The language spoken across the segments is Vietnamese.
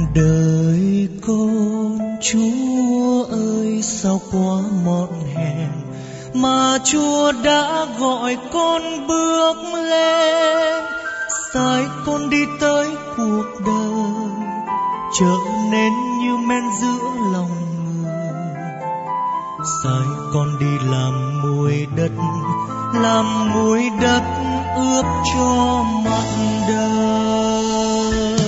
Đời con Chúa ơi sao quá mòn hèn, mà Chúa đã gọi con bước lên. Sai con đi tới cuộc đời, trở nên như men giữa lòng người. Sai con đi làm muối đất ướp cho mặt đời.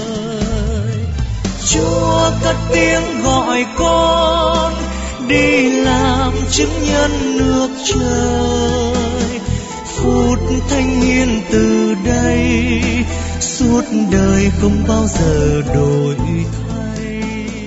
Chúa cất tiếng gọi con đi làm chứng nhân nước trời. Phút thanh hiền từ đây, suốt đời không bao giờ đổi thay.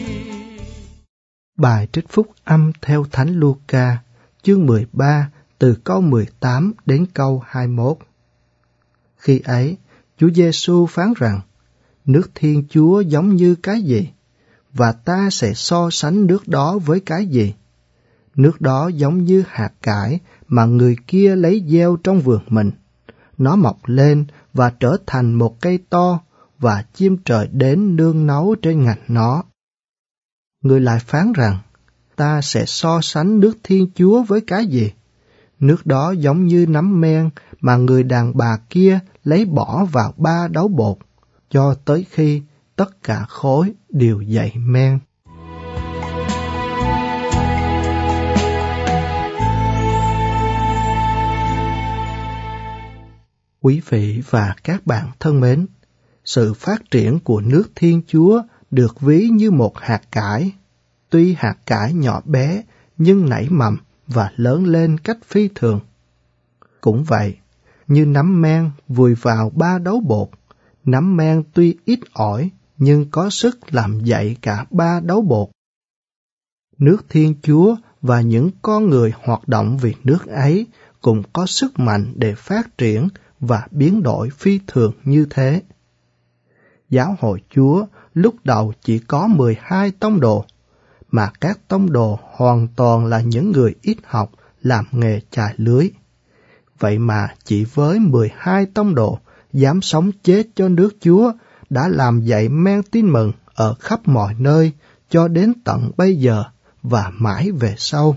Bài trích phúc âm theo Thánh Luca, chương 13, từ câu 18 đến câu 21. Khi ấy, Chúa Giêsu phán rằng, nước Thiên Chúa giống như cái gì? Và ta sẽ so sánh nước đó với cái gì? Nước đó giống như hạt cải mà người kia lấy gieo trong vườn mình. Nó mọc lên và trở thành một cây to, và chim trời đến nương náu trên ngành nó. Người lại phán rằng, ta sẽ so sánh nước Thiên Chúa với cái gì? Nước đó giống như nắm men mà người đàn bà kia lấy bỏ vào 3 đấu bột, cho tới khi tất cả khối đều dậy men. Quý vị và các bạn thân mến, sự phát triển của nước Thiên Chúa được ví như một hạt cải. Tuy hạt cải nhỏ bé nhưng nảy mầm và lớn lên cách phi thường. Cũng vậy, như nắm men vùi vào 3 đấu bột, nắm men tuy ít ỏi nhưng có sức làm dậy cả 3 đấu bột. Nước Thiên Chúa và những con người hoạt động vì nước ấy cũng có sức mạnh để phát triển và biến đổi phi thường như thế. Giáo hội Chúa lúc đầu chỉ có 12 tông đồ, mà các tông đồ hoàn toàn là những người ít học làm nghề chài lưới. Vậy mà chỉ với 12 tông đồ dám sống chết cho nước Chúa đã làm dậy men tin mừng ở khắp mọi nơi cho đến tận bây giờ và mãi về sau.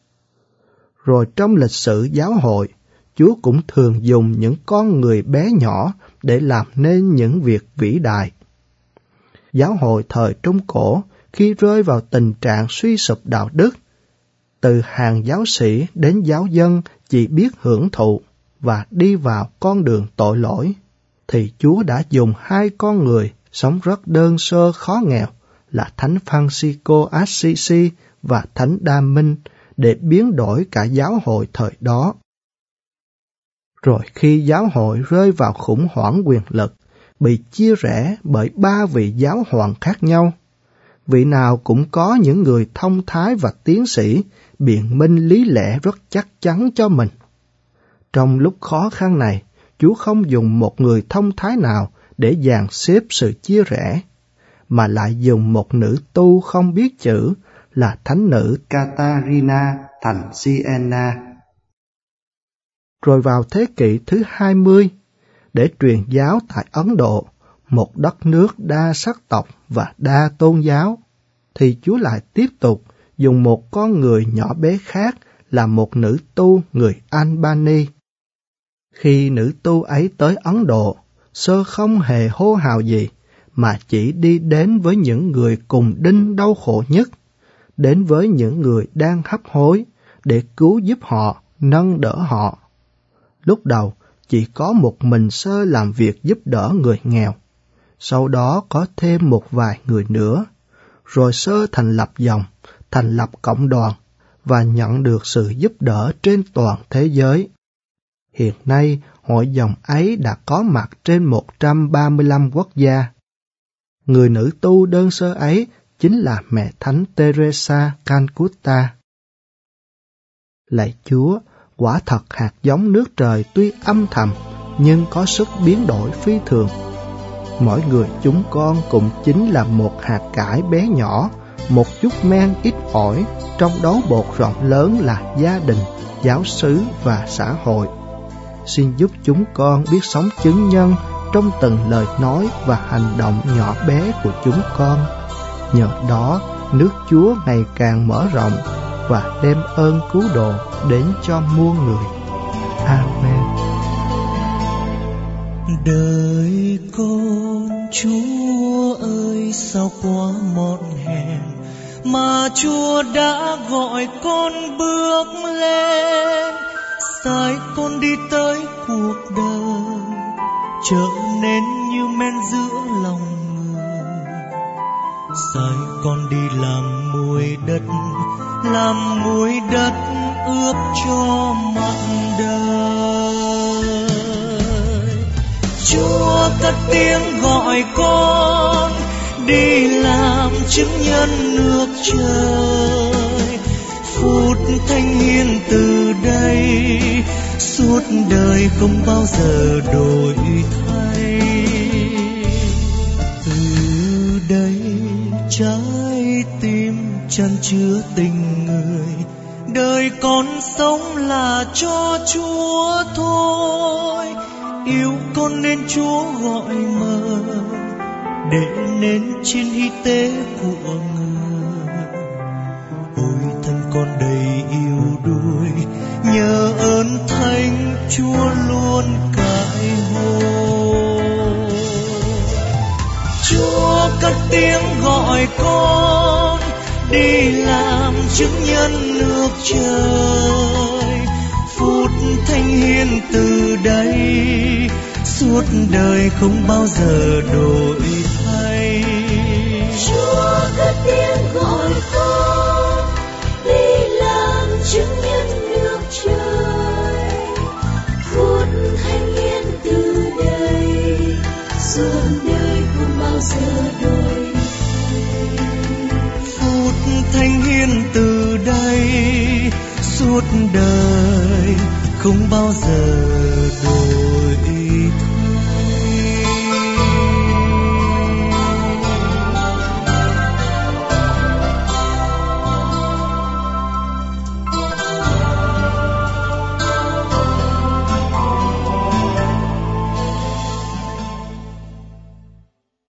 Rồi trong lịch sử giáo hội, Chúa cũng thường dùng những con người bé nhỏ để làm nên những việc vĩ đại. Giáo hội thời Trung Cổ khi rơi vào tình trạng suy sụp đạo đức, từ hàng giáo sĩ đến giáo dân chỉ biết hưởng thụ và đi vào con đường tội lỗi, thì Chúa đã dùng 2 con người sống rất đơn sơ khó nghèo là Thánh Francisco Assisi và Thánh Đa Minh để biến đổi cả giáo hội thời đó. Rồi khi giáo hội rơi vào khủng hoảng quyền lực, bị chia rẽ bởi 3 vị giáo hoàng khác nhau, vị nào cũng có những người thông thái và tiến sĩ biện minh lý lẽ rất chắc chắn cho mình. Trong lúc khó khăn này, Chúa không dùng một người thông thái nào để dàn xếp sự chia rẽ, mà lại dùng một nữ tu không biết chữ là thánh nữ Catarina thành Siena. Rồi vào thế kỷ thứ 20, để truyền giáo tại Ấn Độ, một đất nước đa sắc tộc và đa tôn giáo, thì Chúa lại tiếp tục dùng một con người nhỏ bé khác là một nữ tu người Albany. Khi nữ tu ấy tới Ấn Độ, sơ không hề hô hào gì, mà chỉ đi đến với những người cùng đinh đau khổ nhất, đến với những người đang hấp hối để cứu giúp họ, nâng đỡ họ. Lúc đầu, chỉ có một mình sơ làm việc giúp đỡ người nghèo. Sau đó có thêm một vài người nữa. Rồi sơ thành lập dòng, thành lập cộng đoàn và nhận được sự giúp đỡ trên toàn thế giới. Hiện nay, hội dòng ấy đã có mặt trên 135 quốc gia. Người nữ tu đơn sơ ấy chính là mẹ Thánh Teresa Calcutta. Lạy Chúa, quả thật hạt giống nước trời tuy âm thầm nhưng có sức biến đổi phi thường. Mỗi người chúng con cũng chính là một hạt cải bé nhỏ, một chút men ít ỏi trong đấu bột rộng lớn là gia đình, giáo xứ và xã hội. Xin giúp chúng con biết sống chứng nhân trong từng lời nói và hành động nhỏ bé của chúng con. Nhờ đó, nước Chúa ngày càng mở rộng và đem ơn cứu độ đến cho muôn người. Amen. Đời con Chúa ơi, sao quá mòn hèn mà Chúa đã gọi con bước lên. Sai con đi tới cuộc đời trở nên như men giữa lòng người. Sai con đi làm muối đất ướp cho mặn đời. Chúa cất tiếng gọi con đi làm chứng nhân nước trời. Phút thanh hiền từ đây suốt đời không bao giờ đổi thay. Từ đây trái tim chan chứa tình người, đời con sống là cho Chúa thôi. Yêu con nên Chúa gọi mời, để nên trên y tế của người. Ôi thân con đầy yêu đuối, nhờ ơn Thánh Chúa luôn cãi hồi. Chúa cất tiếng gọi con đi làm chứng nhân nước trời. Phút thanh hiền từ đây suốt đời không bao giờ đổi thay. Chúa cất tiếng gọi con đi làm chứng nhân nước trời. Phút thanh hiền từ đây suốt đời không bao giờ đổi thay. Phút thanh hiền từ đây suốt đời không bao giờ đổi.